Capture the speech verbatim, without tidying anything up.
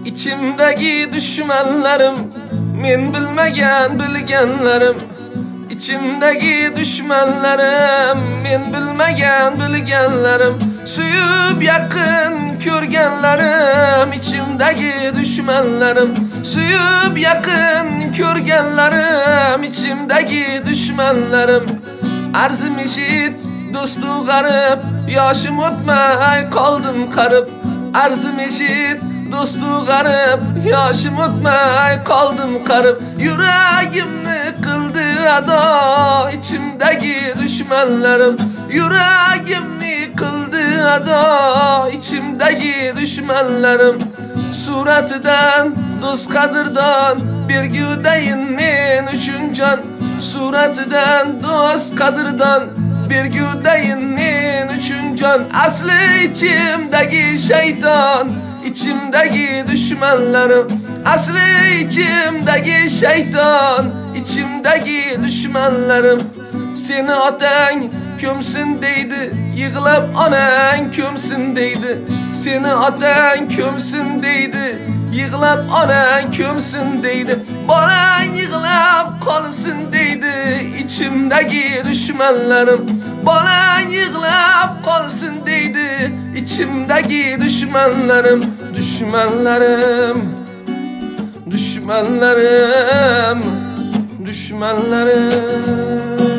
İçimdeki düşmanlarım, men bilmegen bilgenlerim. İçimdeki düşmanlarım, men bilmegen bilgenlerim. Suyup yakın körgenlerim, içimdeki düşmanlarım. Suyup yakın körgenlerim, içimdeki düşmanlarım. Arzım eşit, dostu garip, yaşım ötmey kaldım karıp. Arzım eşit, dostu garip, yaşım ötmey kaldım karıp. Yüreğimni kıldı ada, içimdeki düşmanlarım. Yüreğimni kıldı ada, içimdeki düşmanlarım. Suratidan, dost kadırdan, bir güdeyin men üçün can. Suratidan, dost kadırdan, bir güdeyin men üçün can. Asli içimdeki şeytan, İçimdeki düşmanlarım. Asli içimdeki şeytan, içimdeki düşmanlarım. Seni atan kömsün deydi, yığılap anan kömsün deydi. Seni atan kömsün deydi, yığılap anan kömsün deydi. Bana yığılap kalsın deydi, içimdeki düşmanlarım. Bana yığılap kalsın deydi, içimdeki düşmanlarım. Düşmanlarım, düşmanlarım, düşmanlarım.